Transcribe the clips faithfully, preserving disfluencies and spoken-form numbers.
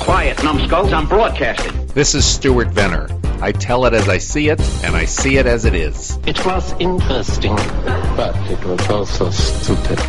Quiet, numbskulls, I'm broadcasting. This is Stuart Venner. I tell it as I see it, and I see it as it is. It was interesting, but it was also stupid.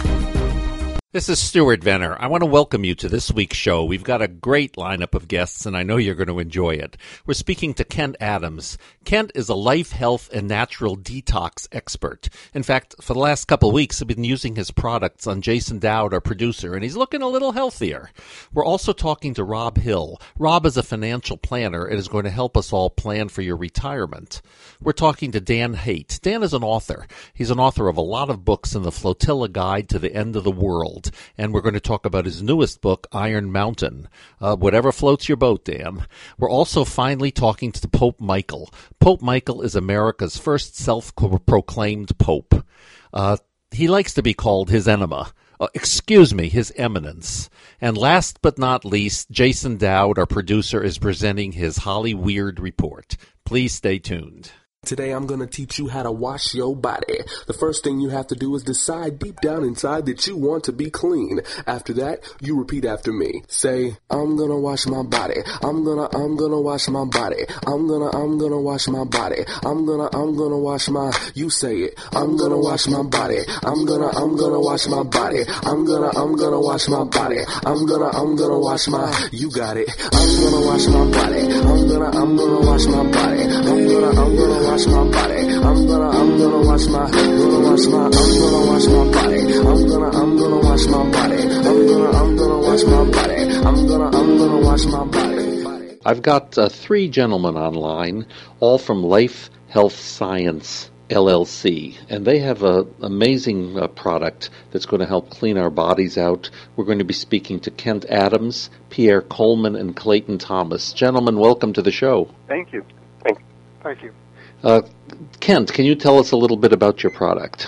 This is Stuart Venner. I want to welcome you to this week's show. We've got a great lineup of guests, and I know you're going to enjoy it. We're speaking to Kent Adams. Kent is a life, health, and natural detox expert. In fact, for the last couple of weeks, I've been using his products on Jason Dowd, our producer, and he's looking a little healthier. We're also talking to Rob Hill. Rob is a financial planner and is going to help us all plan for your retirement. We're talking to Dan Haight. Dan is an author. He's an author of a lot of books in the Flotilla Guide to the End of the World. And we're going to talk about his newest book, Iron Mountain. Uh, whatever floats your boat, Dan. We're also finally talking to Pope Michael. Pope Michael is America's first self-proclaimed pope. Uh, he likes to be called his enema. Uh, excuse me, his eminence. And last but not least, Jason Dowd, our producer, is presenting his Holly Weird report. Please stay tuned. Today I'm gonna teach you how to wash your body. The first thing you have to do is decide deep down inside that you want to be clean. After that, you repeat after me. Say, I'm gonna wash my body. I'm gonna, I'm gonna wash my body. I'm gonna, I'm gonna wash my body. I'm gonna, I'm gonna wash my, you say it. I'm gonna wash my body. I'm gonna, I'm gonna wash my body. I'm gonna, I'm gonna wash my body. I'm gonna, I'm gonna wash my, you got it. I'm gonna wash my body. I'm gonna, I'm gonna wash my body. I'm gonna, I'm gonna wash Wash my body. I'm gonna, I'm gonna wash my, gonna wash my, I'm gonna wash my body. I'm gonna, I'm gonna wash my body. I'm gonna, I'm gonna wash my body. I'm gonna, I'm gonna wash my body. I've got uh, three gentlemen online, all from Life Health Science L L C, and they have an amazing uh, product that's going to help clean our bodies out. We're going to be speaking to Kent Adams, Pierre Coleman, and Clayton Thomas. Gentlemen, welcome to the show. Thank you. Thank you. Thank you. Uh, Kent, can you tell us a little bit about your product?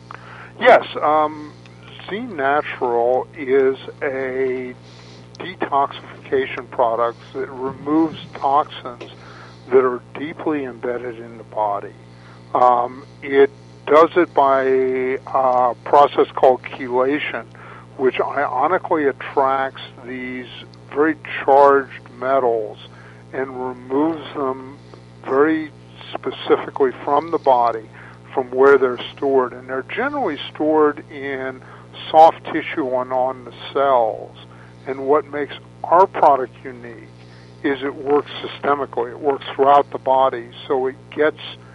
Yes, um, Z Natural is a detoxification product that removes toxins that are deeply embedded in the body. Um, it does it by a process called chelation, which ironically attracts these very charged metals and removes them very specifically from the body, from where they're stored. And they're generally stored in soft tissue and on the cells. And what makes our product unique is it works systemically. It works throughout the body, so it gets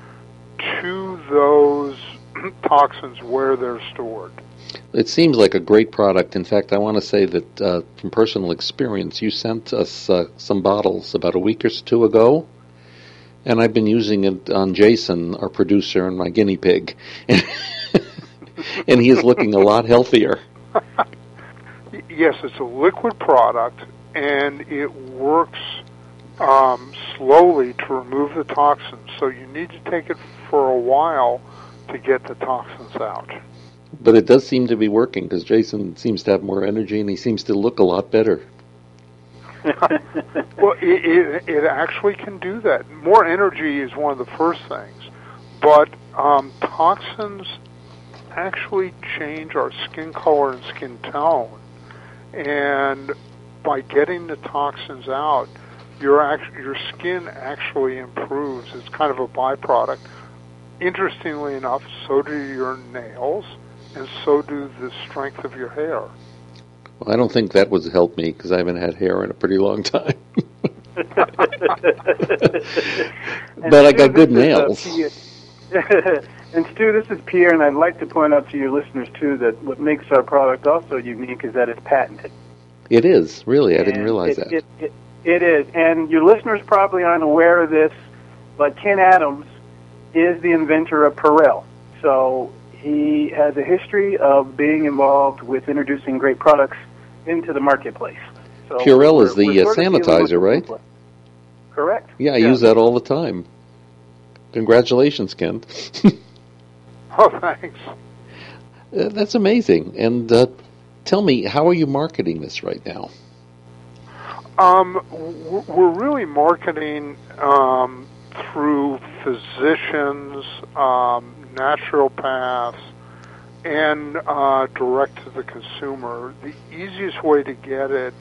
to those toxins where they're stored. It seems like a great product. In fact, I want to say that uh, from personal experience, you sent us uh, some bottles about a week or two ago, and I've been using it on Jason, our producer, and my guinea pig. And he is looking a lot healthier. Yes, it's a liquid product, and it works um, slowly to remove the toxins. So you need to take it for a while to get the toxins out. But it does seem to be working, because Jason seems to have more energy, and he seems to look a lot better. Well, it, it, it actually can do that. More energy is one of the first things, but um, toxins actually change our skin color and skin tone, and by getting the toxins out, your act, your skin actually improves. It's kind of a byproduct. Interestingly enough, so do your nails, and so do the strength of your hair. Well, I don't think that would help me, because I haven't had hair in a pretty long time. But I got good nails. And Stu, this is Pierre, and I'd like to point out to your listeners, too, that what makes our product also unique is that it's patented. It is, really. I and didn't realize it, that. It, it, it is, and your listeners probably aren't aware of this, but Kent Adams is the inventor of Purell. So he has a history of being involved with introducing great products into the marketplace. So Purell is the uh, sanitizer, right? Correct. Yeah, I yeah. use that all the time. Congratulations, Kent. Oh, thanks. Uh, that's amazing. And uh, tell me, how are you marketing this right now? Um, we're really marketing um, through physicians, um, naturopaths, and uh, direct to the consumer. The easiest way to get it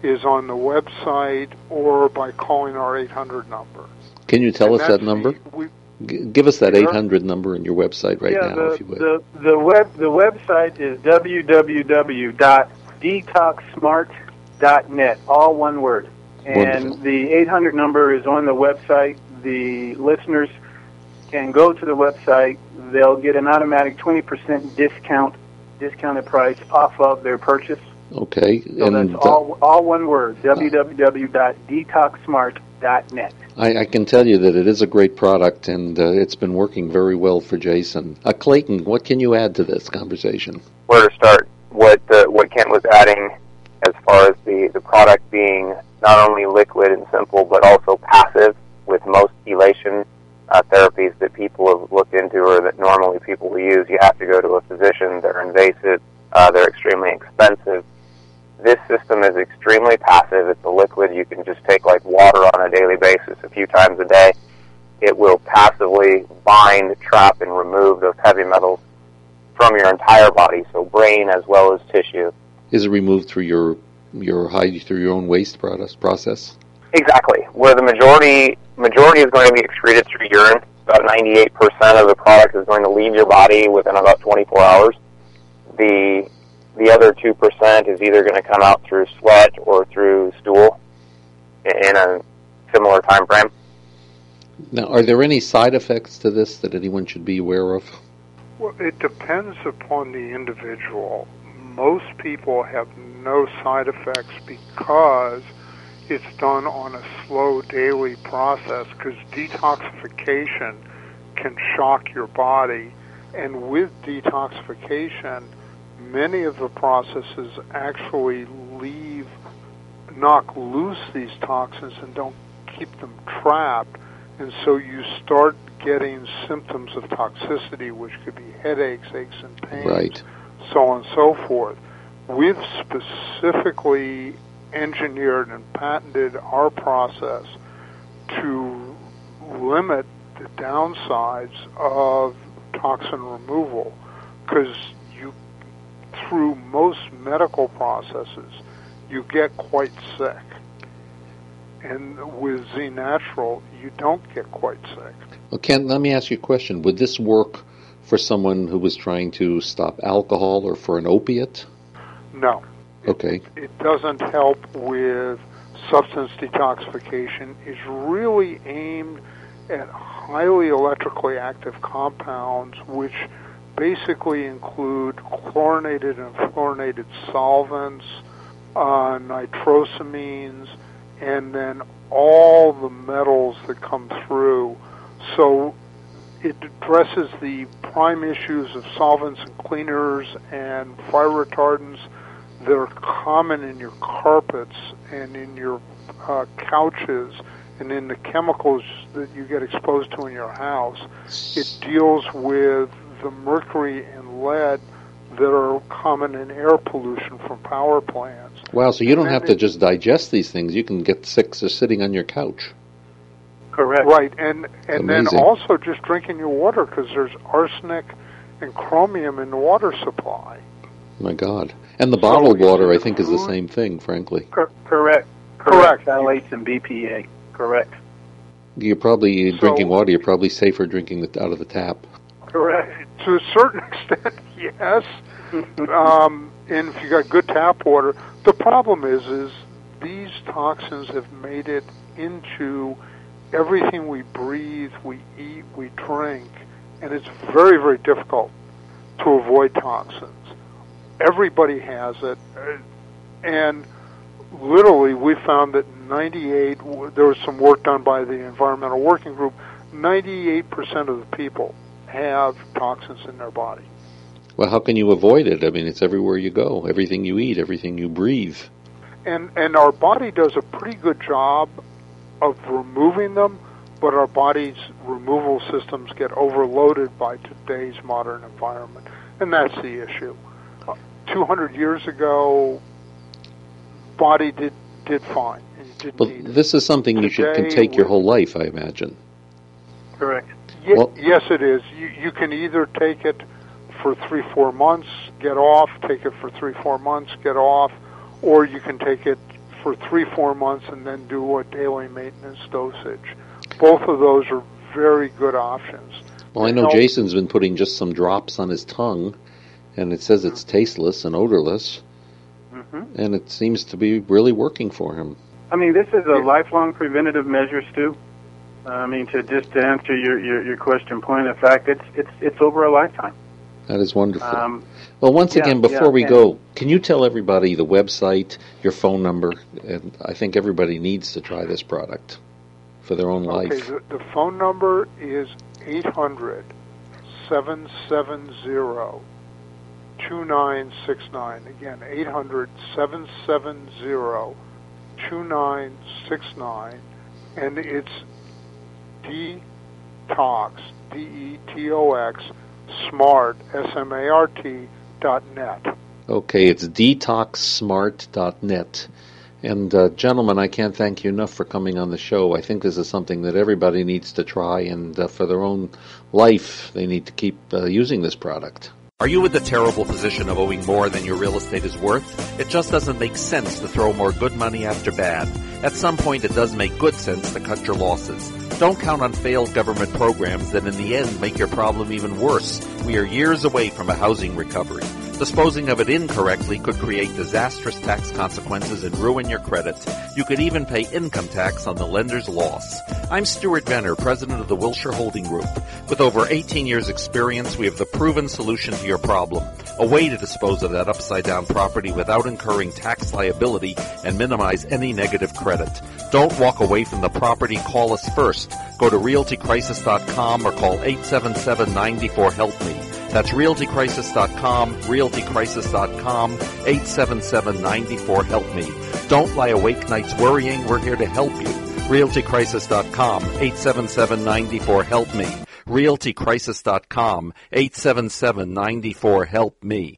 is on the website or by calling our eight hundred number. Can you tell And us that that's number? the- we- G- give us that Sure. eight hundred number in your website right yeah, now, the, if you would. the the web the website is w w w dot detox smart dot net, all one word. And Wonderful. the eight hundred number is on the website. The listeners can go to the website. They'll get an automatic twenty percent discount, discounted price off of their purchase. Okay. So and that's all all one word, w w w dot detox smart dot net. I, I can tell you that it is a great product, and uh, it's been working very well for Jason. Uh, Clayton, what can you add to this conversation? Where to start? What uh, what Kent was adding as far as the, the product being not only liquid and simple, but also passive with most elation uh, therapies that people have looked into or that normally people will use. You have to go to a physician. They're invasive. Uh, they're extremely expensive. This system is extremely passive. It's a liquid you can just take like water on a daily basis a few times a day. It will passively bind, trap, and remove those heavy metals from your entire body, so brain as well as tissue. Is it removed through your your high, through your own waste process? process? Exactly. Where the majority majority is going to be excreted through urine, about ninety-eight percent of the product is going to leave your body within about twenty-four hours. The the other two percent is either going to come out through sweat or through stool in a similar time frame. Now, are there any side effects to this that anyone should be aware of? Well, it depends upon the individual. Most people have no side effects because it's done on a slow daily process, because detoxification can shock your body. And with detoxification, many of the processes actually leave, knock loose these toxins and don't keep them trapped. And so you start getting symptoms of toxicity, which could be headaches, aches and pains, Right. so on and so forth. We've specifically engineered and patented our process to limit the downsides of toxin removal, because you, through most medical processes, you get quite sick. And with Z Natural, you don't get quite sick. Well, Ken, let me ask you a question. Would this work for someone who was trying to stop alcohol or for an opiate? No. Okay. It doesn't help with substance detoxification. It's really aimed at highly electrically active compounds, which basically include chlorinated and fluorinated solvents, uh, nitrosamines, and then all the metals that come through. So it addresses the prime issues of solvents and cleaners and fire retardants that are common in your carpets and in your uh, couches and in the chemicals that you get exposed to in your house. It deals with the mercury and lead that are common in air pollution from power plants. Wow, so you don't And have then to it- just digest these things. You can get sick just sitting on your couch. Correct. Right, and and then Amazing. also just drinking your water, because there's arsenic and chromium in the water supply. My God. And the So bottled is water, it I think, is the food? same thing, frankly. Cor- correct. Correct. Phthalates and B P A. Correct. You're probably So- drinking water. You're probably safer drinking it out of the tap. Correct. To a certain extent, yes. um, and if you got good tap water, the problem is, is these toxins have made it into everything we breathe, we eat, we drink, and it's very, very difficult to avoid toxins. Everybody has it, uh, and literally we found that ninety-eight, there was some work done by the Environmental Working Group, ninety-eight percent of the people have toxins in their body. Well, how can you avoid it? I mean, it's everywhere you go. Everything you eat, everything you breathe. And and our body does a pretty good job of removing them, but our body's removal systems get overloaded by today's modern environment, and that's the issue. Uh, two hundred years ago, body did did fine, and you didn't Well, need it. this is something you should can Today, take your we- whole life, I imagine. Correct. Ye- well- yes, it is. You, you can either take it for three, four months, get off, take it for three, four months, get off, or you can take it for three, four months and then do a daily maintenance dosage. Both of those are very good options. Well, I know Jason's been putting just some drops on his tongue, and it says it's tasteless and odorless, mm-hmm. and it seems to be really working for him. I mean, this is a lifelong preventative measure, Stu. Uh, I mean, to just to answer your, your, your question, point of fact, it's it's it's over a lifetime. That is wonderful. Um, well, once yeah, again, before yeah, we yeah. go, can you tell everybody the website, your phone number? And I think everybody needs to try this product for their own life. Okay, the, the phone number is eight hundred, seven seven zero, two nine six nine. Again, eight hundred, seven seven zero, two nine six nine. And it's Detox, D E T O X, Smart, S M A R T, dot net. Okay, it's detox smart dot net. And, uh, gentlemen, I can't thank you enough for coming on the show. I think this is something that everybody needs to try, and uh, for their own life, they need to keep uh, using this product. Are you in the terrible position of owing more than your real estate is worth? It just doesn't make sense to throw more good money after bad. At some point, it does make good sense to cut your losses. Don't count on failed government programs that in the end make your problem even worse. We are years away from a housing recovery. Disposing of it incorrectly could create disastrous tax consequences and ruin your credit. You could even pay income tax on the lender's loss. I'm Stuart Venner, president of the Wilshire Holding Group. With over eighteen years' experience, we have the proven solution to your problem. A way to dispose of that upside-down property without incurring tax liability and minimize any negative credit. Don't walk away from the property. Call us first. Go to realty crisis dot com or call eight seven seven, nine four, help me. That's realty crisis dot com, realty crisis dot com, eight seven seven, nine four, help me. Don't lie awake nights worrying. We're here to help you. realty crisis dot com, eight seven seven, nine four, help me. realty crisis dot com, eight seven seven, nine four, help me.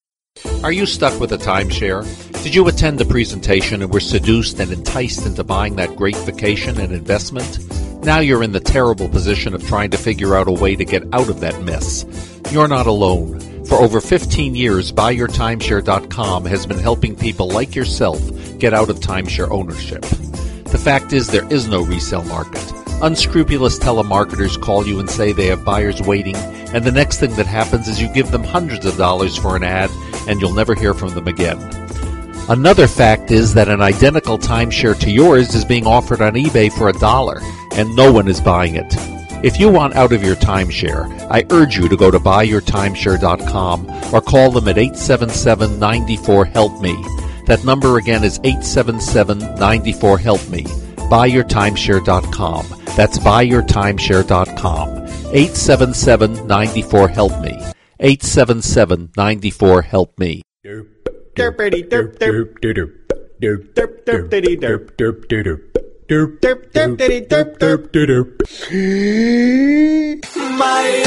Are you stuck with a timeshare? Did you attend a presentation and were seduced and enticed into buying that great vacation and investment? Now you're in the terrible position of trying to figure out a way to get out of that mess. You're not alone. For over fifteen years, buy your timeshare dot com has been helping people like yourself get out of timeshare ownership. The fact is there is no resale market. Unscrupulous telemarketers call you and say they have buyers waiting, and the next thing that happens is you give them hundreds of dollars for an ad, and you'll never hear from them again. Another fact is that an identical timeshare to yours is being offered on eBay for a dollar, and no one is buying it. If you want out of your timeshare, I urge you to go to buy your timeshare dot com or call them at eight seven seven, nine four, help me. That number again is eight seven seven, nine four, help me. buy your timeshare dot com. That's buy your timeshare dot com. eight seven seven, nine four, help me. eight seven seven, nine four, help me. Derp, derpity derp derp derp derp derp derp diddy derp derp derp derp derp derp diddy derp derp derp. My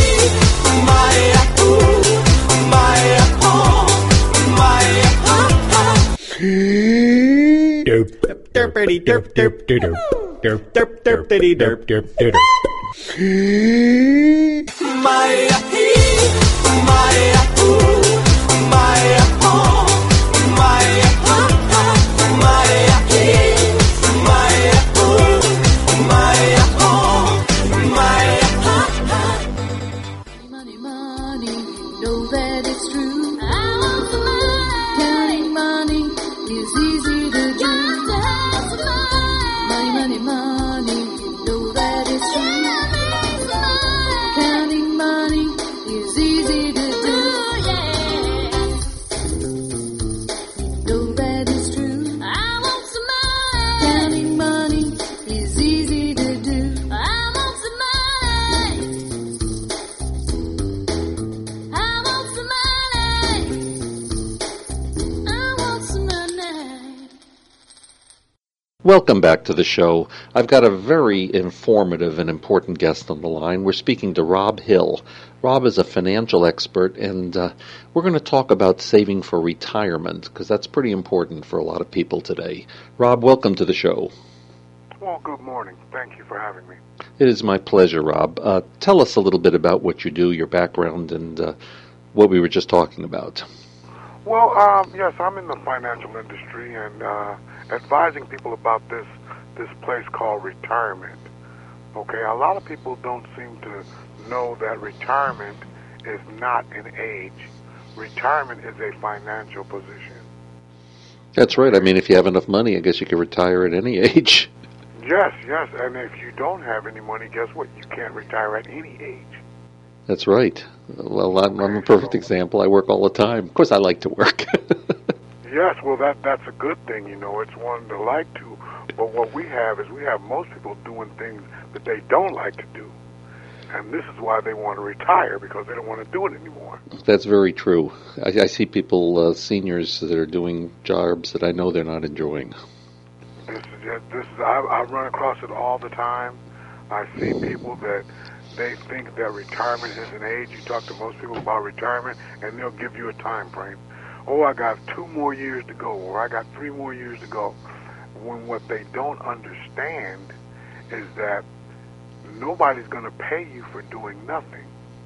my ooh, my oh, my ah. Derp derpity derp derp derp derp derp derp diddy derp derp derp. My my ooh, my oh, my ah, my Money, money, you know that it's true. I want the money. Counting money is easy to do. Got to have some money. Money, money, money, you know that it's true. Counting money is easy to do. You know that it's true. I want some money. Counting money is easy to do. I want some money. I want some money. I want some money. Welcome back to the show. I've got a very informative and important guest on the line. We're speaking to Rob Hill. Rob is a financial expert, and uh, we're going to talk about saving for retirement, because that's pretty important for a lot of people today. Rob, welcome to the show. Well, good morning. Thank you for having me. It is my pleasure, Rob. Uh, tell us a little bit about what you do, your background, and uh, what we were just talking about. Well, um, yes, I'm in the financial industry and uh, advising people about this this place called retirement. Okay, a lot of people don't seem to know that retirement is not an age. Retirement is a financial position. That's right. I mean, if you have enough money, I guess you can retire at any age. Yes, yes, and if you don't have any money, guess what? You can't retire at any age. That's right. Well, I'm, I'm a perfect example. I work all the time. Of course, I like to work. Yes, well, that that's a good thing, you know. It's one to like to. But what we have is we have most people doing things that they don't like to do. And this is why they want to retire, because they don't want to do it anymore. That's very true. I, I see people, uh, seniors, that are doing jobs that I know they're not enjoying. This is it. This is I, I run across it all the time. I see people that they think that retirement is an age. You talk to most people about retirement, and they'll give you a time frame. Oh, I got two more years to go, or I got three more years to go. When what they don't understand is that nobody's going to pay you for doing nothing.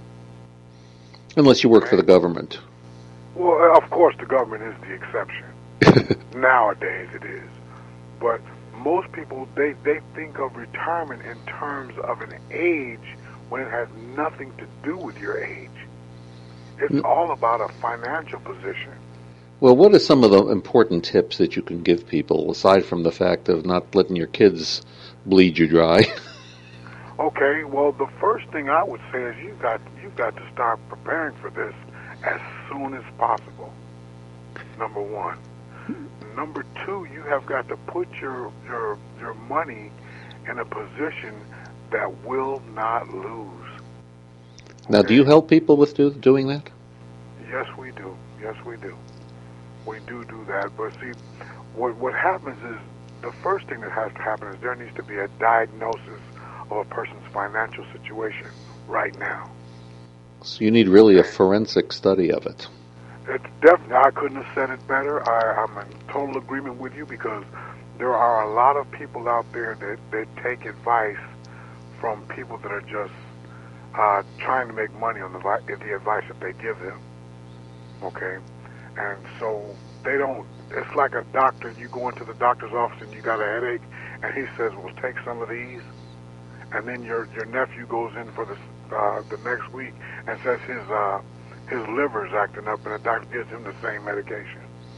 Unless you work for the government. Well, of course, the government is the exception. Nowadays it is. But most people, they, they think of retirement in terms of an age when it has nothing to do with your age. It's mm. all about a financial position. Well, what are some of the important tips that you can give people, aside from the fact of not letting your kids bleed you dry? Okay, well, the first thing I would say is you've got, you've got to start preparing for this as soon as possible, number one. Number two, you have got to put your, your, your money in a position that will not lose. Now, okay. Do you help people with do, doing that? Yes, we do. Yes, we do. We do do that. But see, what what happens is the first thing that has to happen is there needs to be a diagnosis of a person's financial situation right now. So you need really a forensic study of it. It's definitely, I couldn't have said it better. I, I'm in total agreement with you, because there are a lot of people out there that, that take advice from people that are just uh, trying to make money on the, the advice that they give them. Okay? And so they don't, it's like a doctor. You go into the doctor's office and you got a headache, and he says, well, take some of these. And then your your nephew goes in for the, uh, the next week and says his uh, his liver's acting up, and the doctor gives him the same medication.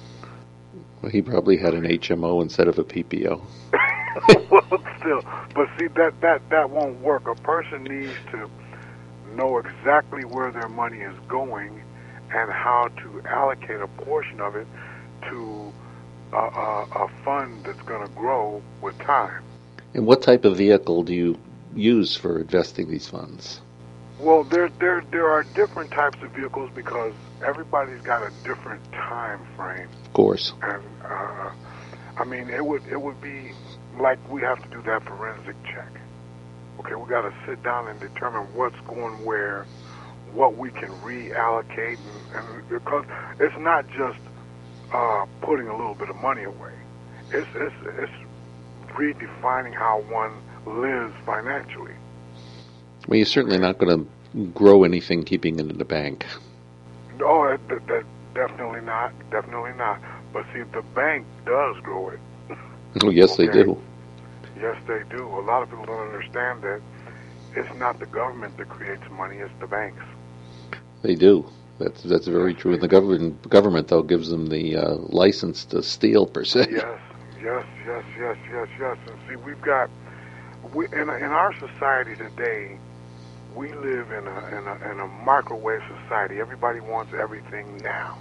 Well, he probably had an H M O instead of a P P O. Well, still, but see, that, that, that won't work. A person needs to know exactly where their money is going and how to allocate a portion of it to a, a, a fund that's going to grow with time. And what type of vehicle do you use for investing these funds? Well, there there there are different types of vehicles, because everybody's got a different time frame. Of course. And uh, I mean, it would it would be like we have to do that forensic check. Okay, we got to sit down and determine what's going where, what we can reallocate, and, and because it's not just uh, putting a little bit of money away. It's it's it's redefining how one lives financially. Well, you're certainly not going to grow anything keeping it in the bank. Oh, that, that, that definitely not, definitely not. But see, the bank does grow it. Oh, yes, okay? They do. Yes, they do. A lot of people don't understand that it's not the government that creates money; it's the banks. They do. That's that's very true. And the government, government though, gives them the uh, license to steal, per se. Yes, yes, yes, yes, yes, yes. And see, we've got we in in our society today. We live in a, in a in a microwave society. Everybody wants everything now.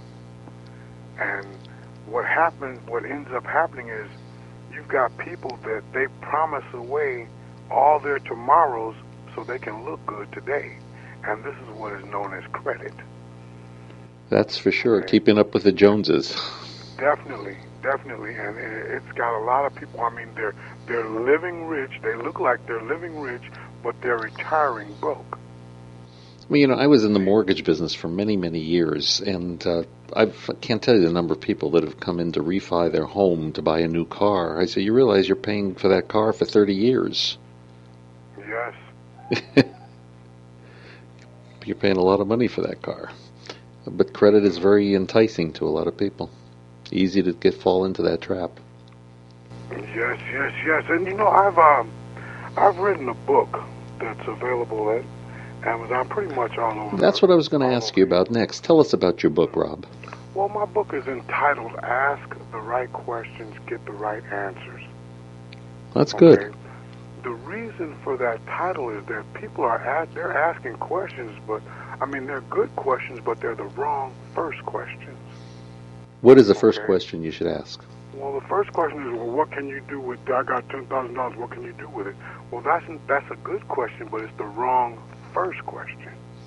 And what happens, what ends up happening is you've got people that they promise away all their tomorrows so they can look good today. And this is what is known as credit. That's for sure. Okay. Keeping up with the Joneses. Definitely, definitely. And it's got a lot of people, I mean, they're they're living rich. They look like they're living rich, but they're retiring broke. Well, you know, I was in the mortgage business for many, many years, and uh, I've, I can't tell you the number of people that have come in to refi their home to buy a new car. I say, you realize you're paying for that car for thirty years. Yes. You're paying a lot of money for that car. But credit is very enticing to a lot of people. Easy to get fall into that trap. Yes, yes, yes. And you know, I've um, I've written a book that's available at Amazon, pretty much all over. That's what I was going to ask you about next. Tell us about your book, Rob. Well, my book is entitled "Ask the Right Questions, Get the Right Answers." That's good. Okay? The reason for that title is that people are at, they're asking questions, but I mean they're good questions, but they're the wrong first questions. What is the first Okay. question you should ask? Well, the first question is, well, what can you do with? I got ten thousand dollars. What can you do with it? Well, that's that's a good question, but it's the wrong first question.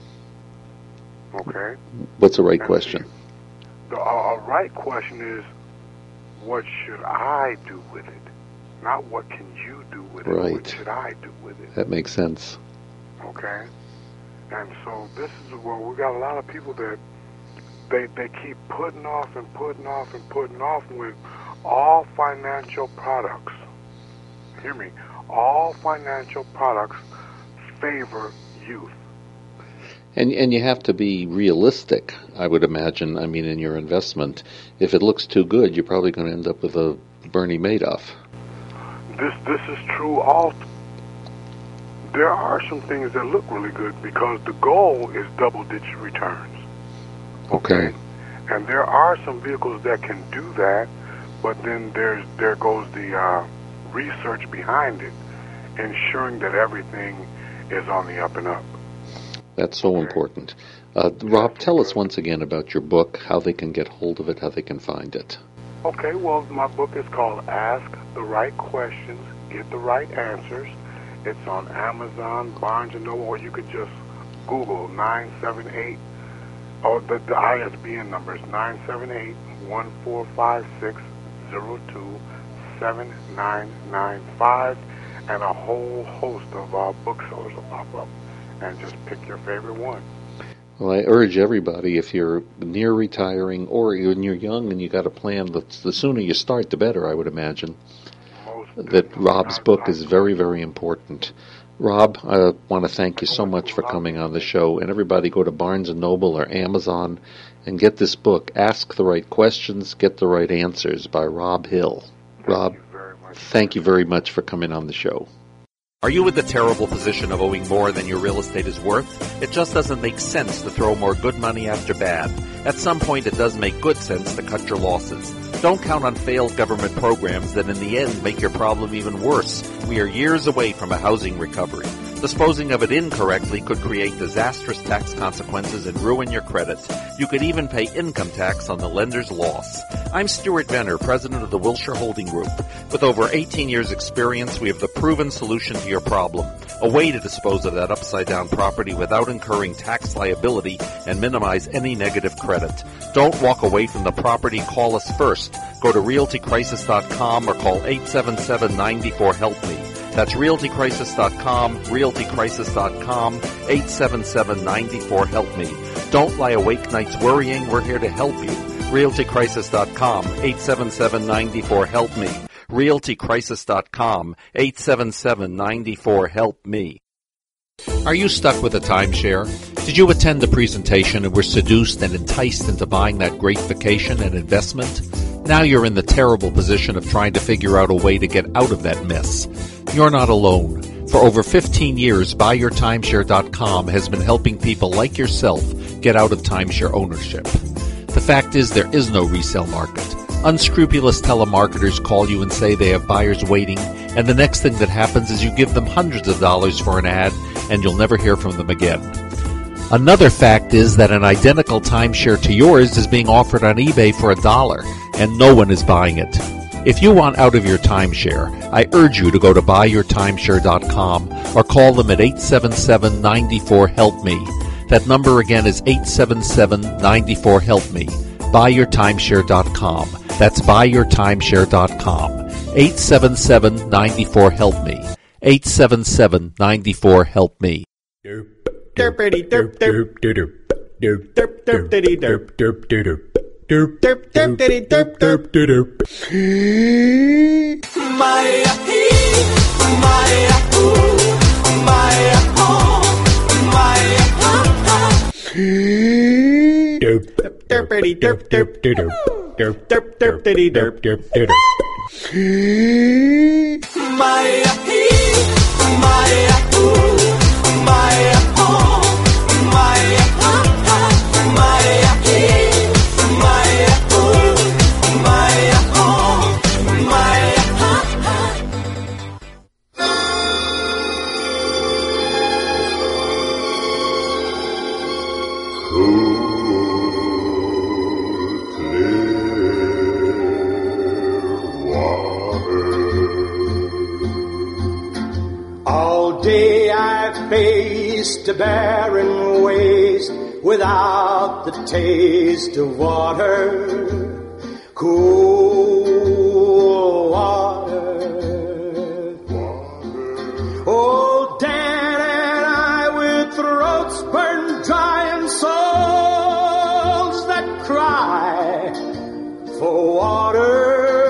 Okay. What's the right And question? The a right question is, what should I do with it? Not what can you do with it. Right. What should I do with it? That makes sense. Okay. And so this is where we got a lot of people that they they keep putting off and putting off and putting off with all financial products. Hear me. All financial products favor youth. And and you have to be realistic, I would imagine. I mean, in your investment, if it looks too good, you're probably going to end up with a Bernie Madoff. This this is true. All there are some things that look really good because the goal is double-digit returns. Okay. And there are some vehicles that can do that, but then there's there goes the uh, research behind it, ensuring that everything is on the up and up. That's so important. Uh, Rob, tell us once again about your book, how they can get hold of it, how they can find it. Okay, well, my book is called Ask the Right Questions, Get the Right Answers. It's on Amazon, Barnes and Noble, or you could just Google nine seven eight, or the, the I S B N number is nine seven eight, one four five six, zero two seven nine nine five, and a whole host of uh, booksellers will pop up, and just pick your favorite one. Well, I urge everybody, if you're near retiring or when you're young and you got a plan, the, the sooner you start, the better, I would imagine, that Rob's book is very, very important. Rob, I want to thank you so much for coming on the show. And everybody go to Barnes and Noble or Amazon and get this book, Ask the Right Questions, Get the Right Answers, by Rob Hill. Rob, thank you very much for coming on the show. Are you in the terrible position of owing more than your real estate is worth? It just doesn't make sense to throw more good money after bad. At some point, it does make good sense to cut your losses. Don't count on failed government programs that in the end make your problem even worse. We are years away from a housing recovery. Disposing of it incorrectly could create disastrous tax consequences and ruin your credit. You could even pay income tax on the lender's loss. I'm Stuart Venner, president of the Wilshire Holding Group. With over eighteen years experience, we have the proven solution to your problem. A way to dispose of that upside-down property without incurring tax liability and minimize any negative credit. Don't walk away from the property. Call us first. Go to realty crisis dot com or call eight seven seven, nine four, help me. That's realty crisis dot com, realty crisis dot com, eight seven seven, nine four, help me. Don't lie awake nights worrying. We're here to help you. realty crisis dot com, eight seven seven, nine four, help me. realty crisis dot com, eight seven seven, nine four, help me. Are you stuck with a timeshare? Did you attend the presentation and were seduced and enticed into buying that great vacation and investment? Now you're in the terrible position of trying to figure out a way to get out of that mess. You're not alone. For over fifteen years, buy your timeshare dot com has been helping people like yourself get out of timeshare ownership. The fact is there is no resale market. Unscrupulous telemarketers call you and say they have buyers waiting, and the next thing that happens is you give them hundreds of dollars for an ad, and you'll never hear from them again. Another fact is that an identical timeshare to yours is being offered on eBay for a dollar, and no one is buying it. If you want out of your timeshare, I urge you to go to buy your timeshare dot com or call them at eight seven seven, nine four, help me. That number again is eight seven seven, nine four, help me. buy your timeshare dot com. That's buy your timeshare dot com. eight seven seven, nine four, help me. eight seven seven, nine four, help me. Derpity derp derp derp derp derp derp diddy derp derp derp derp derp derp diddy derp derp derp. Maya he, Maya ooh, Maya oh, Maya ah ah. derp derpity derp derp derp derp derp derpity derp derp derp. Maya he, Maya ooh, Maya oh, Maya ha ha, Maya he, Maya ooh, Maya oh, Maya ha ha. All day I faced a barren waste without the taste of water, cool water. Old Dan and I with throats burned dry and souls that cry for water,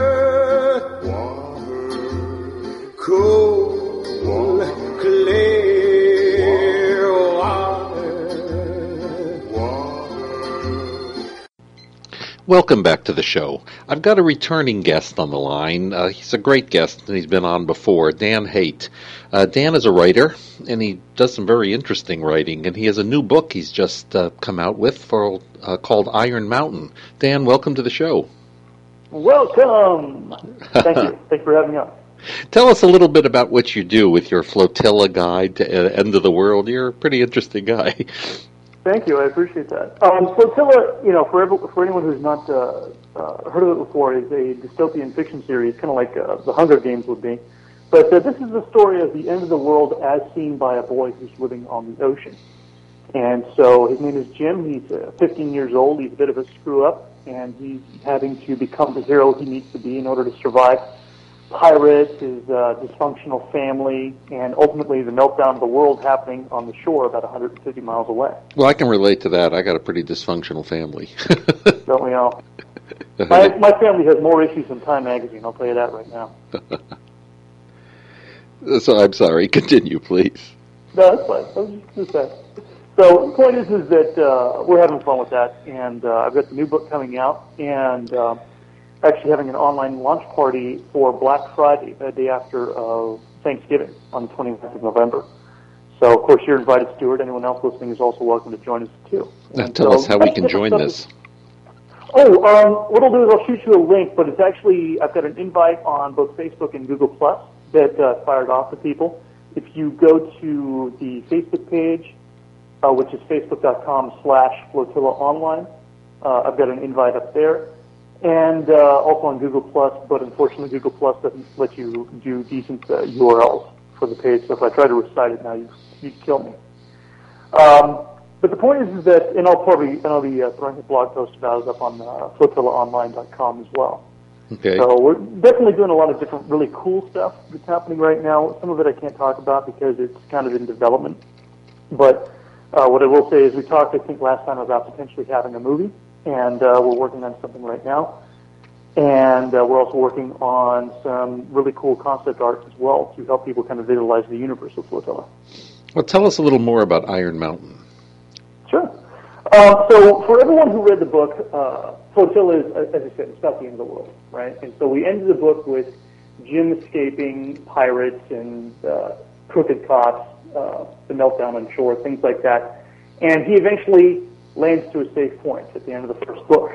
cool. Welcome back to the show. I've got a returning guest on the line. Uh, he's a great guest, and he's been on before, Dan Haight. Uh, Dan is a writer, and he does some very interesting writing, and he has a new book he's just uh, come out with for uh, called Iron Mountain. Dan, welcome to the show. Welcome. Thank you. Thanks for having me on. Tell us a little bit about what you do with your flotilla guide to uh, End of the World. You're a pretty interesting guy. Thank you. I appreciate that. Um, Flotilla, you know, for every, for anyone who's not uh, uh, heard of it before, is a dystopian fiction series, kind of like uh, The Hunger Games would be. But uh, this is the story of the end of the world as seen by a boy who's living on the ocean. And so his name is Jim. He's uh, fifteen years old. He's a bit of a screw-up, and he's having to become the hero he needs to be in order to survive pirates, his uh, dysfunctional family, and ultimately the meltdown of the world happening on the shore about one hundred fifty miles away. Well, I can relate to that. I got a pretty dysfunctional family. Don't we all? my, my family has more issues than Time Magazine, I'll tell you that right now. So I'm sorry. Continue, please. No, that's fine. I was just saying. So the point is, is that uh, we're having fun with that, and uh, I've got the new book coming out, and uh, actually having an online launch party for Black Friday, the day after of Thanksgiving, on the twenty-ninth of November. So, of course, you're invited, Stuart. Anyone else listening is also welcome to join us, too. Now, tell so, us how we can join this. Oh, um, what I'll do is I'll shoot you a link, but it's actually, I've got an invite on both Facebook and Google Plus that uh, fired off to people. If you go to the Facebook page, uh, which is facebook.com slash flotilla online, uh, I've got an invite up there. And uh, also on Google Plus, but unfortunately Google Plus doesn't let you do decent uh, U R Ls for the page, so if I try to recite it now, you, you'd kill me. Um, but the point is, is that, and I'll probably, and I'll be uh, throwing a blog post about it up on uh, flotilla online dot com as well. Okay. So we're definitely doing a lot of different really cool stuff that's happening right now. Some of it I can't talk about because it's kind of in development. But uh, what I will say is we talked, I think, last time about potentially having a movie, and uh, we're working on something right now. And uh, we're also working on some really cool concept art as well to help people kind of visualize the universe of Flotilla. Well, tell us a little more about Iron Mountain. Sure. Uh, so for everyone who read the book, uh, Flotilla is, as I said, it's about the end of the world, right? And so we ended the book with Jim escaping pirates and uh, crooked cops, uh, the meltdown on shore, things like that. And he eventually lands to a safe point at the end of the first book.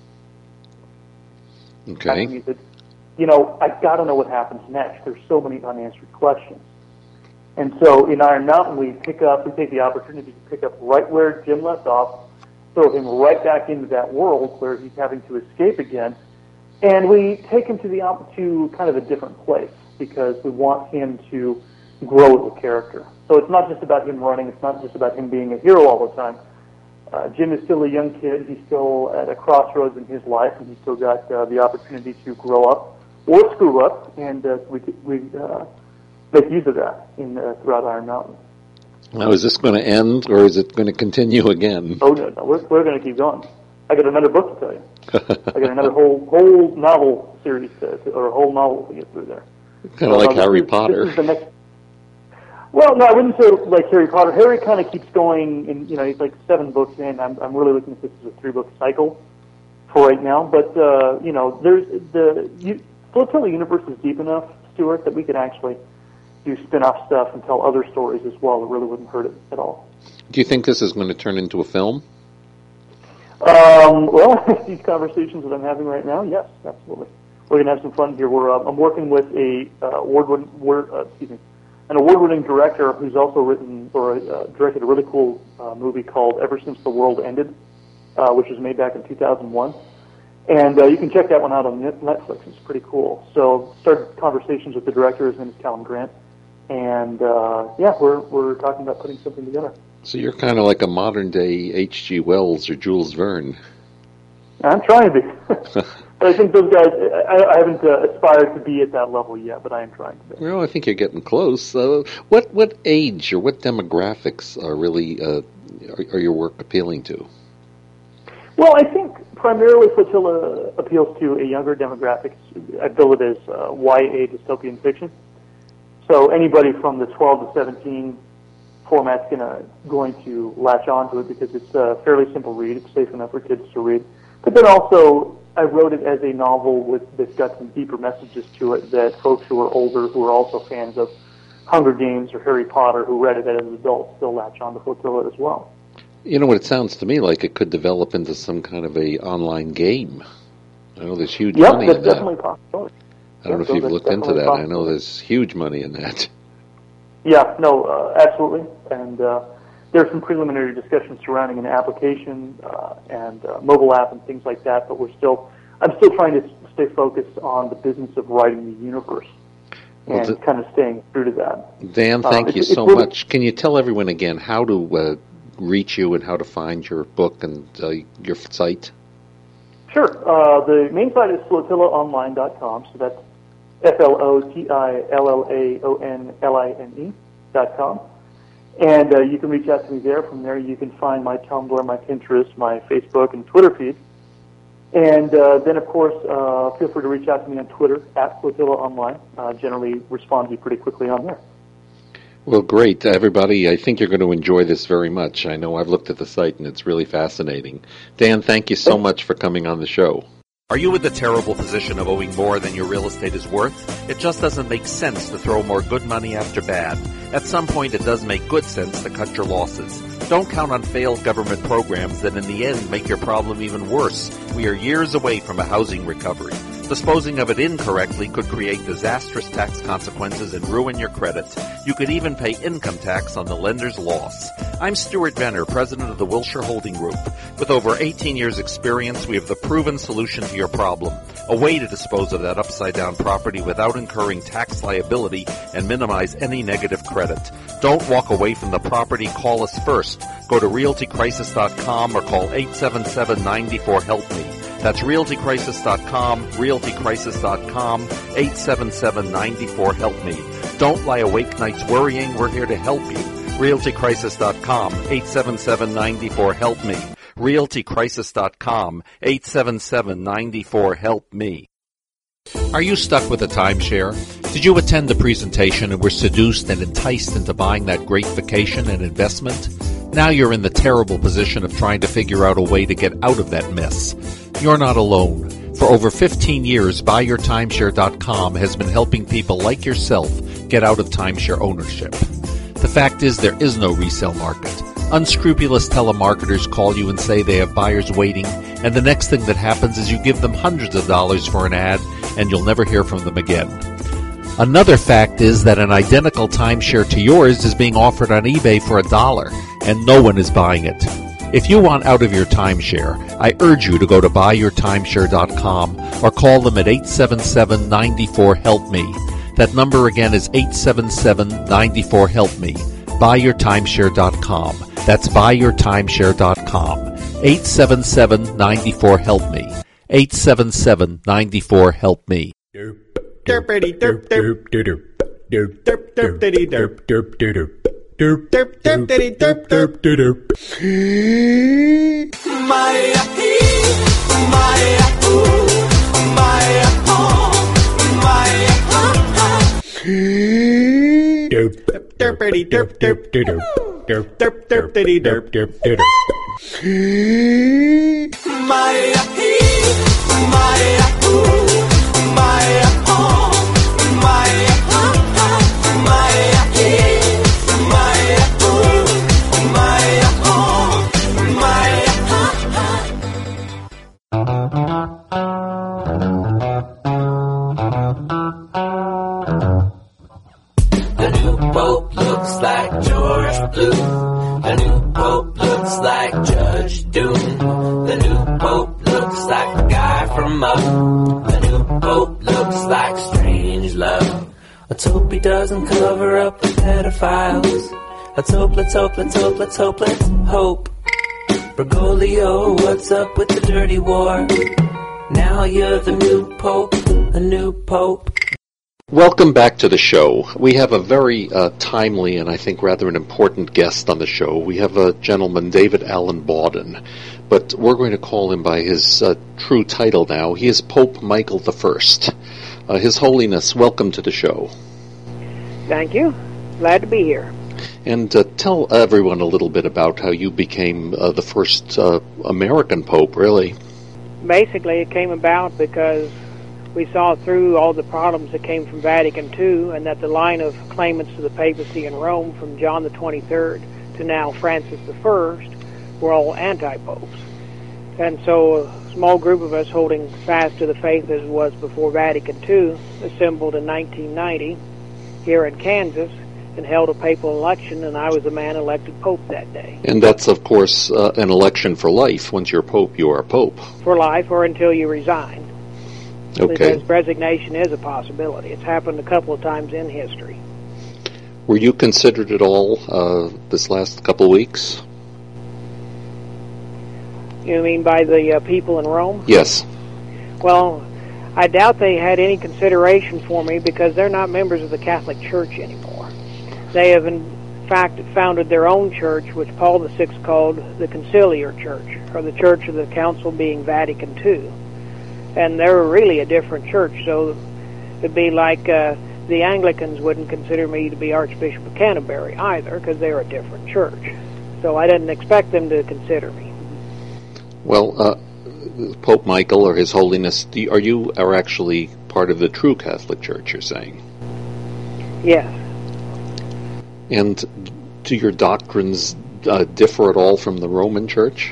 Okay. He said, you know, I've got to know what happens next. There's so many unanswered questions. And so in Iron Mountain, we pick up, we take the opportunity to pick up right where Jim left off, throw him right back into that world where he's having to escape again, and we take him to the to kind of a different place because we want him to grow as a character. So it's not just about him running. It's not just about him being a hero all the time. Uh, Jim is still a young kid. He's still at a crossroads in his life, and he's still got uh, the opportunity to grow up or screw up, and uh, we we uh, make use of that in uh, throughout Iron Mountain. Now, is this going to end, or is it going to continue again? Oh no, no, we're we're going to keep going. I got another book to tell you. I got another whole whole novel series to, to, or a whole novel to get through there. Kind of so, like uh, Harry is, Potter. This is the next. Well, no, I wouldn't say like Harry Potter. Harry kind of keeps going, and you know, he's like seven books in. I'm, I'm really looking at this as a three-book cycle for right now. But uh, you know, there's the you, Flotilla universe is deep enough, Stuart, that we could actually do spin-off stuff and tell other stories as well. It really wouldn't hurt it at all. Do you think this is going to turn into a film? Um, well, these conversations that I'm having right now, yes, absolutely. We're going to have some fun here. We're uh, I'm working with a uh, award-winning, uh, excuse me, an award-winning director who's also written or uh, directed a really cool uh, movie called Ever Since the World Ended, uh, which was made back in two thousand one. And uh, you can check that one out on Netflix. It's pretty cool. So started conversations with the director. His name is Callum Grant. And, uh, yeah, we're we're talking about putting something together. So you're kind of like a modern-day H G Wells or Jules Verne. I'm trying to be. I think those guys, I, I haven't uh, aspired to be at that level yet, but I am trying to be. Well, I think you're getting close. Uh, what what age or what demographics are really uh, are, are your work appealing to? Well, I think primarily Flotilla appeals to a younger demographic. I bill it as uh, Y A dystopian fiction. So anybody from the twelve to seventeen format's gonna going to latch onto it because it's a fairly simple read. It's safe enough for kids to read. But then also, I wrote it as a novel with that's got some deeper messages to it that folks who are older, who are also fans of Hunger Games or Harry Potter, who read it as adults, still latch on to Flotilla as well. You know what it sounds to me like? It could develop into some kind of a online game. I know there's huge yep, money that's in that. definitely possible. I don't know so if you've looked into that. Possible. I know there's huge money in that. Yeah, no, uh, absolutely. And uh, there's some preliminary discussions surrounding an application uh, and uh, mobile app and things like that, but we're still, I'm still trying to stay focused on the business of writing the universe and well, th- kind of staying true to that. Dan, thank uh, you it's, so it's really, much. Can you tell everyone again how to uh, reach you and how to find your book and uh, your site? Sure. Uh, the main site is flotilla online dot com, so that's F L O T I L L A O N L I N E dot com. And uh, you can reach out to me there. From there, you can find my Tumblr, my Pinterest, my Facebook, and Twitter feed. And uh, then, of course, uh, feel free to reach out to me on Twitter, at Flotilla Online. Uh, generally respond to you pretty quickly on there. Well, great. Everybody, I think you're going to enjoy this very much. I know I've looked at the site, and it's really fascinating. Dan, thank you so much for coming on the show. Are you in the terrible position of owing more than your real estate is worth? It just doesn't make sense to throw more good money after bad. At some point, it does make good sense to cut your losses. Don't count on failed government programs that in the end make your problem even worse. We are years away from a housing recovery. Disposing of it incorrectly could create disastrous tax consequences and ruin your credit. You could even pay income tax on the lender's loss. I'm Stuart Venner, president of the Wilshire Holding Group. With over eighteen years experience, we have the proven solution to your problem. A way to dispose of that upside-down property without incurring tax liability and minimize any negative credit. Don't walk away from the property. Call us first. Go to realty crisis dot com or call eight seven seven, nine four, help me. That's realty crisis dot com, realty crisis dot com, eight seven seven, nine four, help me. Don't lie awake nights worrying. We're here to help you. realty crisis dot com, eight seven seven, nine four, help me. realty crisis dot com, eight seven seven, nine four, help me. Are you stuck with a timeshare? Did you attend the presentation and were seduced and enticed into buying that great vacation and investment? Now you're in the terrible position of trying to figure out a way to get out of that mess. You're not alone. For over fifteen years, buy your timeshare dot com has been helping people like yourself get out of timeshare ownership. The fact is there is no resale market. Unscrupulous telemarketers call you and say they have buyers waiting, and the next thing that happens is you give them hundreds of dollars for an ad, and you'll never hear from them again. Another fact is that an identical timeshare to yours is being offered on eBay for a dollar, and no one is buying it. If you want out of your timeshare, I urge you to go to buy your timeshare dot com or call them at eight seven seven, nine four, help me. That number again is eight seven seven, nine four, help me. buy your timeshare dot com. That's buy your timeshare dot com. eight seven seven, nine four, help me. eight seven seven, nine four, help me. Derpity derp derp derp derp derp derp diddy derp derp derp derp derp derp diddy derp derp derp. Maya he, Maya ooh, Maya oh, Maya ha ha. Derp derpity derp derp derp derp derp derpity derp derp derp. Maya he, Maya ooh, Maya oh, Maya ha ha, Maya he, Maya ooh, Maya oh, Maya ha ha. The new pope looks like George Blue. The new pope looks like Judge Doom. The new pope looks like a guy from Up. The new pope looks like Strange Love. Let's hope he doesn't cover up the pedophiles. Let's hope, let's hope, let's hope, let's hope, let's hope. Bergoglio, what's up with the dirty war? Now you're the new pope, the new pope. Welcome back to the show. We have a very uh, timely and I think rather an important guest on the show. We have a gentleman, David Allen Bawden, but we're going to call him by his uh, true title now. He is Pope Michael the First. Uh, His Holiness, welcome to the show. Thank you. Glad to be here. And uh, tell everyone a little bit about how you became uh, the first uh, American Pope, really. Basically, it came about because we saw through all the problems that came from Vatican Two, and that the line of claimants to the papacy in Rome, from John the twenty-third to now Francis the First, were all anti-popes. And so a small group of us holding fast to the faith as it was before Vatican Two assembled in nineteen ninety here in Kansas and held a papal election, and I was the man elected Pope that day. And that's, of course, uh, an election for life. Once you're Pope, you are Pope. For life, or until you resign. Okay. Because resignation is a possibility. It's happened a couple of times in history. Were you considered at all uh, this last couple of weeks? You mean by the uh, people in Rome? Yes. Well, I doubt they had any consideration for me because they're not members of the Catholic Church anymore. They have, in fact, founded their own church, which Paul the Sixth called the Conciliar Church, or the Church of the Council being Vatican Two. And they're really a different church, so it'd be like uh, the Anglicans wouldn't consider me to be Archbishop of Canterbury either, because they're a different church. So I didn't expect them to consider me. Well, uh, Pope Michael, or His Holiness, do you, are you are actually part of the true Catholic Church, you're saying? Yes. And do your doctrines uh, differ at all from the Roman Church?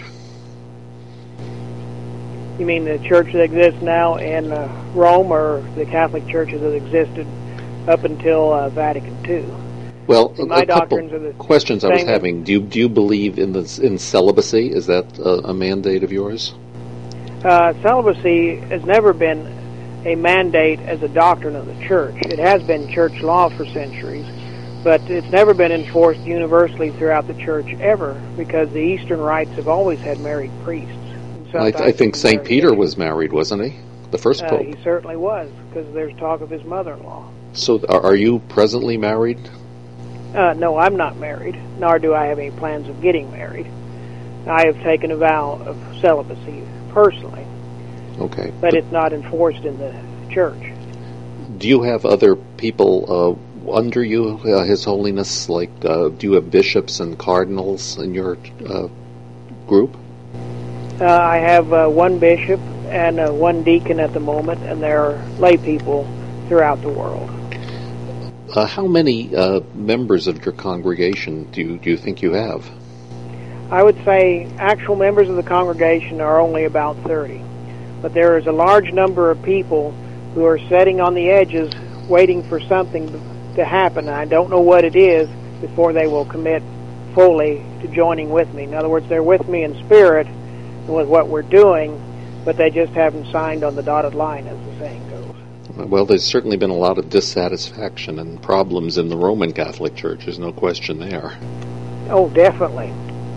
You mean the church that exists now in uh, Rome, or the Catholic churches that existed up until uh, Vatican Two? Well, See, my a couple doctrines are the questions I was same. having. Do you, do you believe in the in celibacy? Is that uh, a mandate of yours? Uh, celibacy has never been a mandate as a doctrine of the church. It has been church law for centuries, but it's never been enforced universally throughout the church ever, because the Eastern rites have always had married priests. I, th- I think Saint Peter was married, wasn't he? The first uh, pope. He certainly was, because there's talk of his mother-in-law. So are, are you presently married? Uh, no, I'm not married, nor do I have any plans of getting married. I have taken a vow of celibacy personally. Okay. But, but it's not enforced in the church. Do you have other people uh, under you, uh, His Holiness? Like, uh, do you have bishops and cardinals in your uh, group? Uh, I have uh, one bishop and uh, one deacon at the moment, and there are lay people throughout the world. Uh, how many uh, members of your congregation do you, do you think you have? I would say actual members of the congregation are only about thirty. But there is a large number of people who are sitting on the edges waiting for something to happen. I don't know what it is before they will commit fully to joining with me. In other words, they're with me in spirit and with what we're doing, but they just haven't signed on the dotted line, as the saying goes. Well, there's certainly been a lot of dissatisfaction and problems in the Roman Catholic Church. There's no question there. Oh, definitely.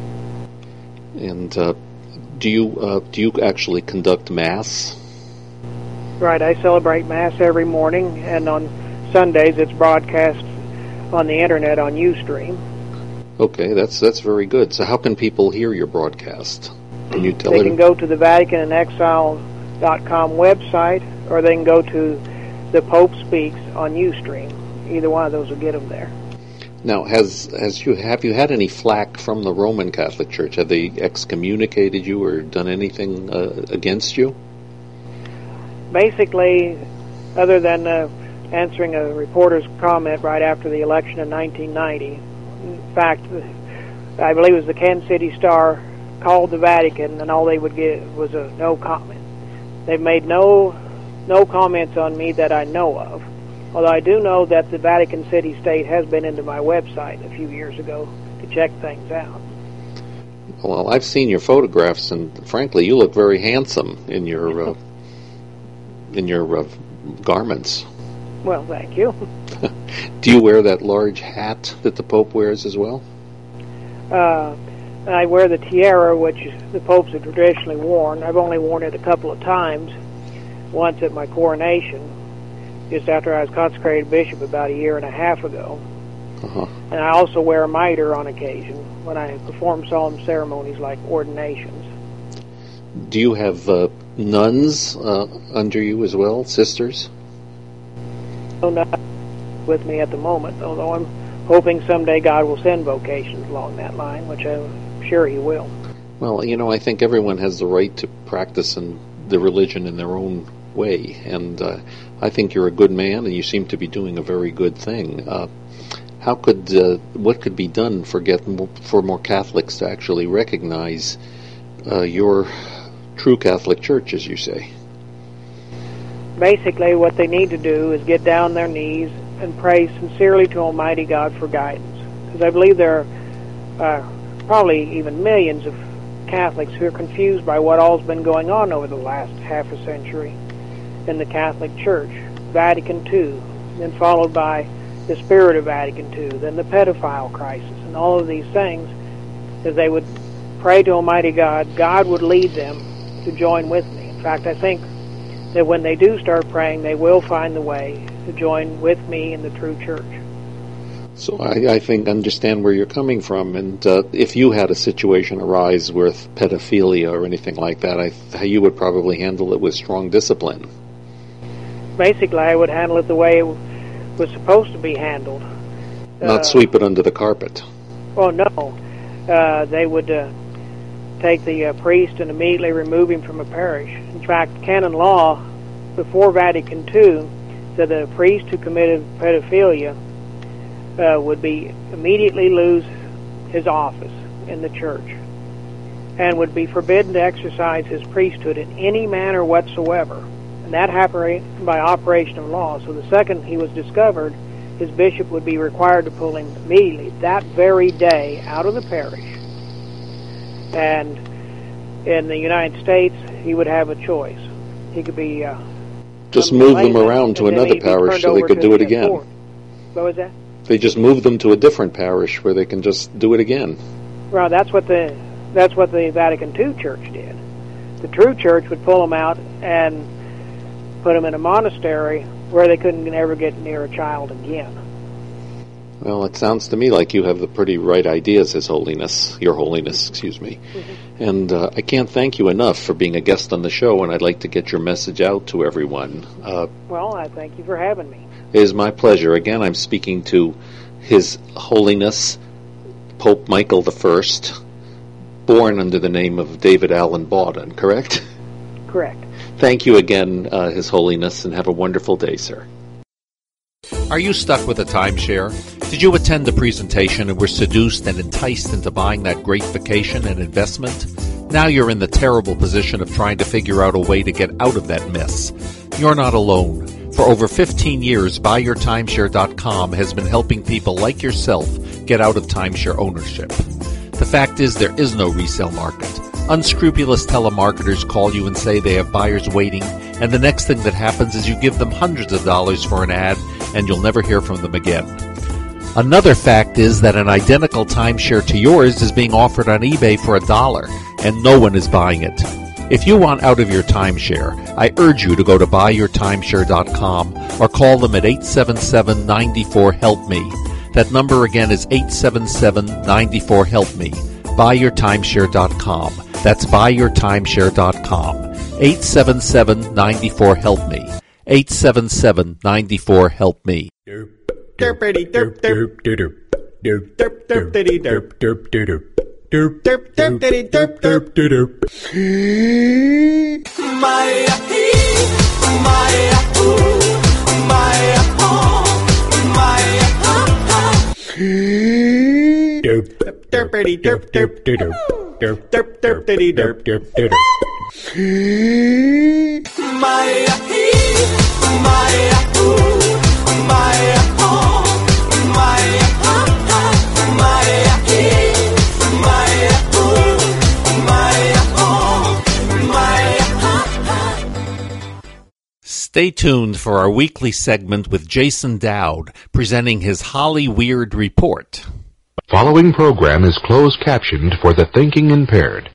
And uh, do you uh, do you actually conduct Mass? Right, I celebrate Mass every morning, and on Sundays it's broadcast on the Internet on Ustream. Okay, that's that's very good. So how can people hear your broadcast? Can you tell They it? can go to the Vatican in Exile dot com website, or they can go to The Pope Speaks on Ustream. Either one of those will get them there. Now, has has you have you had any flack from the Roman Catholic Church? Have they excommunicated you or done anything uh, against you? Basically, other than uh, answering a reporter's comment right after the election in nineteen ninety, in fact, I believe it was the Kansas City Star called the Vatican, and all they would get was a no comment. They've made no no comments on me that I know of. Although I do know that the Vatican City State has been into my website a few years ago to check things out. Well, I've seen your photographs, and frankly, you look very handsome in your uh, in your uh, garments. Well, thank you. Do you wear that large hat that the Pope wears as well? Uh, I wear the tiara, which the popes have traditionally worn. I've only worn it a couple of times. Once at my coronation, just after I was consecrated bishop about a year and a half ago. Uh-huh. And I also wear a mitre on occasion when I perform solemn ceremonies like ordinations. Do you have uh, nuns uh, under you as well, sisters? No, not with me at the moment, although I'm hoping someday God will send vocations along that line, which I'm sure He will. Well, you know, I think everyone has the right to practice in the religion in their own way, and uh, I think you're a good man, and you seem to be doing a very good thing. Uh, how could uh, what could be done for get more, for more Catholics to actually recognize uh, your true Catholic Church, as you say? Basically, what they need to do is get down on their knees and pray sincerely to Almighty God for guidance, because I believe there are uh, probably even millions of Catholics who are confused by what all's been going on over the last half a century in the Catholic Church. Vatican Two, then followed by the spirit of Vatican Two, then the pedophile crisis, and all of these things. As they would pray to Almighty God, God would lead them to join with me. In fact, I think that when they do start praying, they will find the way to join with me in the true church. So I, I think understand where you're coming from, and uh, if you had a situation arise with pedophilia or anything like that, I, you would probably handle it with strong discipline. Basically, I would handle it the way it was supposed to be handled. Not uh, sweep it under the carpet. Well, no. Uh, they would uh, take the uh, priest and immediately remove him from a parish. In fact, canon law before Vatican Two said that a priest who committed pedophilia uh, would be immediately lose his office in the church and would be forbidden to exercise his priesthood in any manner whatsoever. And that happened by operation of law. So the second he was discovered, his bishop would be required to pull him immediately, that very day, out of the parish. And in the United States, he would have a choice. He could be... Uh, just move them around to another parish so they could do it again. Court. What was that? They just move them to a different parish where they can just do it again. Well, that's what the that's what the Vatican Two Church did. The true church would pull them out and put them in a monastery where they couldn't ever get near a child again. Well, it sounds to me like you have the pretty right ideas, His Holiness, Your Holiness, excuse me. Mm-hmm. And uh, I can't thank you enough for being a guest on the show, and I'd like to get your message out to everyone. Uh, well, I thank you for having me. It is my pleasure. Again, I'm speaking to His Holiness Pope Michael the First, born under the name of David Allen Bawden, correct? Correct. Thank you again, uh, His Holiness, and have a wonderful day, sir. Are you stuck with a timeshare? Did you attend the presentation and were seduced and enticed into buying that great vacation and investment? Now you're in the terrible position of trying to figure out a way to get out of that mess. You're not alone. For over fifteen years, buy your timeshare dot com has been helping people like yourself get out of timeshare ownership. The fact is, there is no resale market. Unscrupulous telemarketers call you and say they have buyers waiting, and the next thing that happens is you give them hundreds of dollars for an ad, and you'll never hear from them again. Another fact is that an identical timeshare to yours is being offered on eBay for a dollar, and no one is buying it. If you want out of your timeshare, I urge you to go to buy your timeshare dot com or call them at eight seven seven, nine four, help me. That number again is eight seven seven, nine four, help me. buy your timeshare dot com. That's buy your timeshare dot com. eight seven seven, nine four, help me. eight seven seven, nine four, help me. Derpity derp derp derp derp derp derp diddy derp derp derp derp derp derp diddy derp derp derp. My my ooh, my oh, my derp derp diddy derp derp derp derp derp derp diddy derp derp derp. my my ooh, my oh, my my Stay tuned for our weekly segment with Jason Dowd, presenting his Holly Weird Report. Following program is closed captioned for the thinking impaired.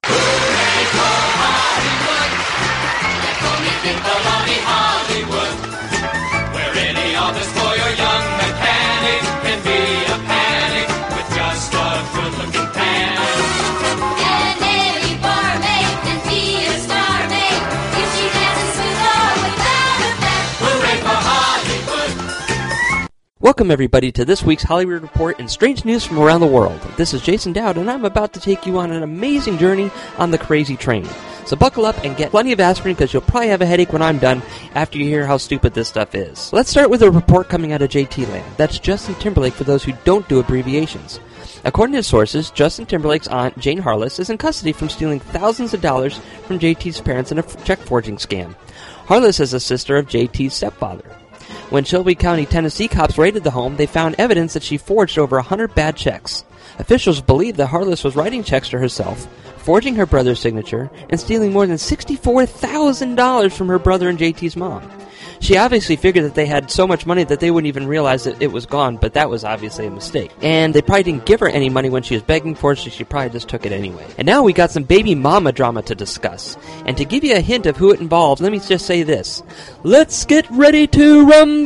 Welcome everybody to this week's Hollywood Report and strange news from around the world. This is Jason Dowd and I'm about to take you on an amazing journey on the crazy train. So buckle up and get plenty of aspirin because you'll probably have a headache when I'm done after you hear how stupid this stuff is. Let's start with a report coming out of J T Land. That's Justin Timberlake for those who don't do abbreviations. According to sources, Justin Timberlake's aunt, Jane Harless, is in custody from stealing thousands of dollars from J T's parents in a check forging scam. Harless is a sister of J T's stepfather. When Shelby County, Tennessee cops raided the home, they found evidence that she forged over one hundred bad checks. Officials believe that Harless was writing checks to herself, forging her brother's signature, and stealing more than sixty-four thousand dollars from her brother and J T's mom. She obviously figured that they had so much money that they wouldn't even realize that it was gone, but that was obviously a mistake. And they probably didn't give her any money when she was begging for it, so she probably just took it anyway. And now we got some baby mama drama to discuss. And to give you a hint of who it involves, let me just say this. Let's get ready to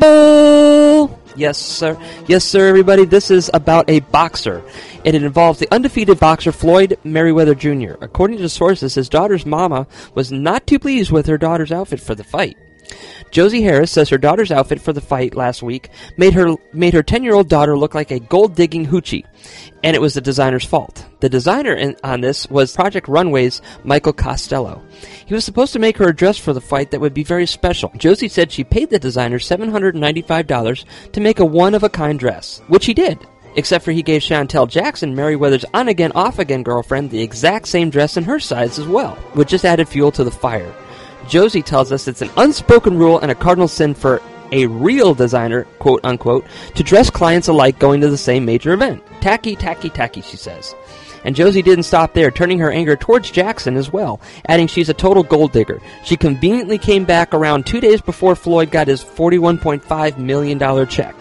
rumble! Yes, sir. Yes, sir, everybody. This is about a boxer. And it involves the undefeated boxer Floyd Mayweather Junior According to sources, his daughter's mama was not too pleased with her daughter's outfit for the fight. Josie Harris says her daughter's outfit for the fight last week made her made her ten-year-old daughter look like a gold-digging hoochie, and it was the designer's fault. The designer in, on this was Project Runway's Michael Costello. He was supposed to make her a dress for the fight that would be very special. Josie said she paid the designer seven hundred ninety-five dollars to make a one-of-a-kind dress, which he did. Except for he gave Chantel Jackson, Mayweather's on-again, off-again girlfriend, the exact same dress in her size as well, which just added fuel to the fire. Josie tells us it's an unspoken rule and a cardinal sin for a real designer, quote-unquote, to dress clients alike going to the same major event. Tacky, tacky, tacky, she says. And Josie didn't stop there, turning her anger towards Jackson as well, adding she's a total gold digger. She conveniently came back around two days before Floyd got his forty-one point five million dollars check.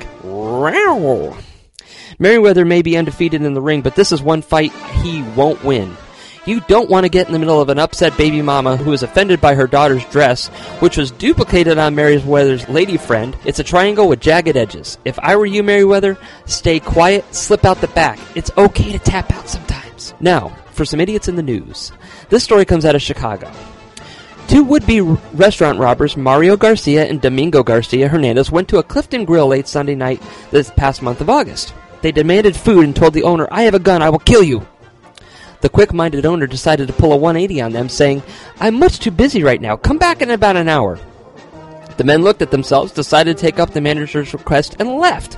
Wow. Mayweather may be undefeated in the ring, but this is one fight he won't win. You don't want to get in the middle of an upset baby mama who is offended by her daughter's dress, which was duplicated on Mayweather's lady friend. It's a triangle with jagged edges. If I were you, Mayweather, stay quiet, slip out the back. It's okay to tap out sometimes. Now, for some idiots in the news. This story comes out of Chicago. Two would-be restaurant robbers, Mario Garcia and Domingo Garcia Hernandez, went to a Clifton Grill late Sunday night this past month of August. They demanded food and told the owner, "I have a gun, I will kill you." The quick-minded owner decided to pull a one eighty on them, saying, "I'm much too busy right now. Come back in about an hour." The men looked at themselves, decided to take up the manager's request, and left.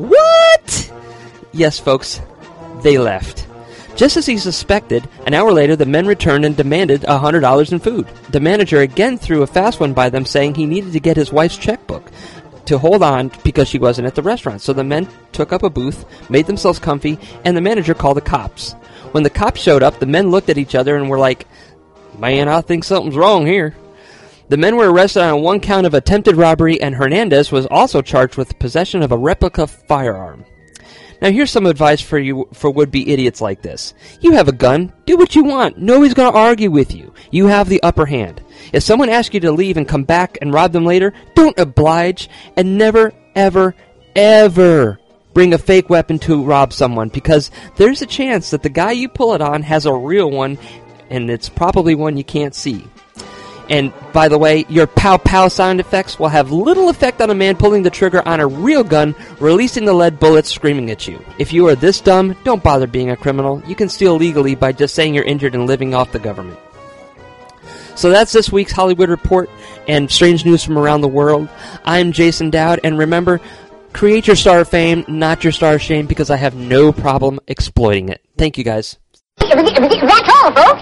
What? Yes, folks, they left. Just as he suspected, an hour later the men returned and demanded one hundred dollars in food. The manager again threw a fast one by them, saying he needed to get his wife's checkbook to hold on because she wasn't at the restaurant. So the men took up a booth, made themselves comfy, and the manager called the cops. When the cops showed up, the men looked at each other and were like, "Man, I think something's wrong here." The men were arrested on one count of attempted robbery, and Hernandez was also charged with possession of a replica firearm. Now here's some advice for you for would-be idiots like this. You have a gun. Do what you want. Nobody's going to argue with you. You have the upper hand. If someone asks you to leave and come back and rob them later, don't oblige, and never, ever, ever bring a fake weapon to rob someone, because there's a chance that the guy you pull it on has a real one, and it's probably one you can't see. And by the way, your pow pow sound effects will have little effect on a man pulling the trigger on a real gun, releasing the lead bullets screaming at you. If you are this dumb, don't bother being a criminal. You can steal legally by just saying you're injured and living off the government. So that's this week's Hollywood Report and strange news from around the world. I'm Jason Dowd, and remember, create your star of fame, not your star of shame, because I have no problem exploiting it. Thank you, guys. That's all, folks.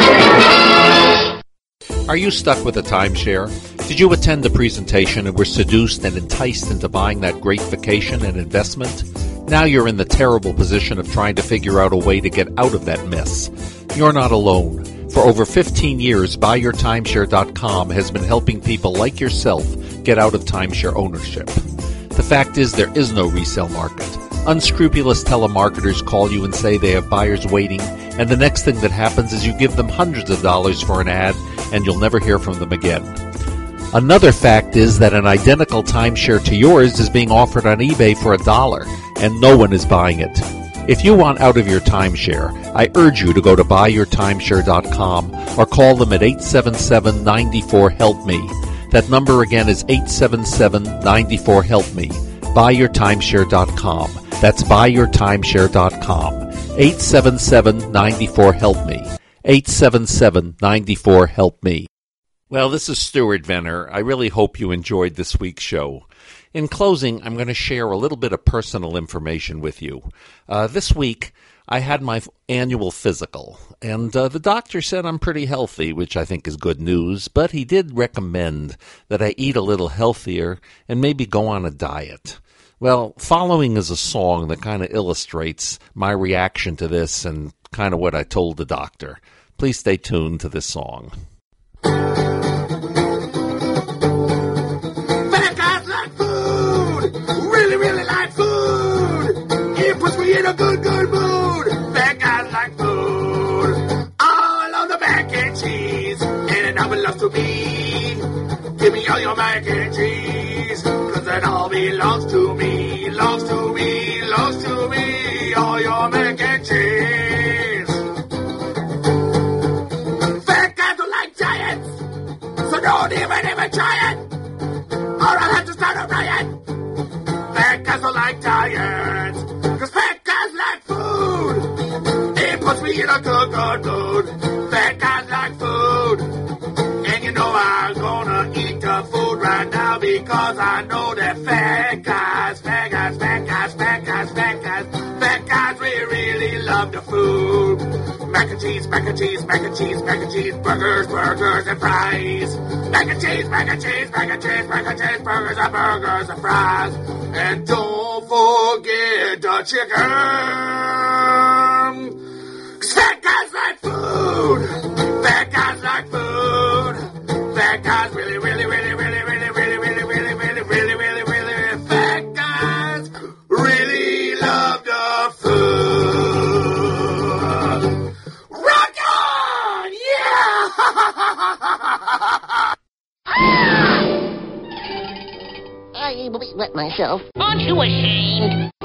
Are you stuck with a timeshare? Did you attend a presentation and were seduced and enticed into buying that great vacation and investment? Now you're in the terrible position of trying to figure out a way to get out of that mess. You're not alone. For over fifteen years, buy your timeshare dot com has been helping people like yourself get out of timeshare ownership. The fact is, there is no resale market. Unscrupulous telemarketers call you and say they have buyers waiting, and the next thing that happens is you give them hundreds of dollars for an ad, and you'll never hear from them again. Another fact is that an identical timeshare to yours is being offered on eBay for a dollar, and no one is buying it. If you want out of your timeshare, I urge you to go to buy your timeshare dot com or call them at eight seven seven, nine four, help me. That number again is eight seven seven, nine four, help me. buy your timeshare dot com. That's buy your timeshare dot com. eight seven seven, nine four, help me. eight seven seven, nine four, help me. Well, this is Stuart Venner. I really hope you enjoyed this week's show. In closing, I'm going to share a little bit of personal information with you. Uh, this week, I had my annual physical, and uh, the doctor said I'm pretty healthy, which I think is good news, but he did recommend that I eat a little healthier and maybe go on a diet. Well, following is a song that kind of illustrates my reaction to this and kind of what I told the doctor. Please stay tuned to this song. Fat guys like food, really, really like food. It puts me in a good, good mood. Fat guys like food, all on the mac and cheese, and I would love to be. Give me all your mac and cheese, cause it all belongs to me, belongs to me, belongs to me, all your mac and cheese. Fat guys don't like diets, so don't even, even try it, or I'll have to start a riot. Fat guys don't like diets, cause fat guys like food. It puts me in a good, good mood. Fat guys like food, and you know I'm gonna eat the food right now because I know that fat guys, fat guys, fat guys, fat guys, fat guys, fat guys really, really love the food. Mac and cheese, mac and cheese, mac and cheese, mac and cheese, burgers, burgers, and fries. Mac and cheese, mac and cheese, mac and cheese, mac and cheese, burgers and burgers and fries. And don't forget the chicken. 'Cause fat guys like food. Fat guys like food. Fat guys really, really, really, really, really, really, really, really, really, really, really, really, fat guys really love the food. Rock on! Yeah! I wet myself. Aren't you ashamed?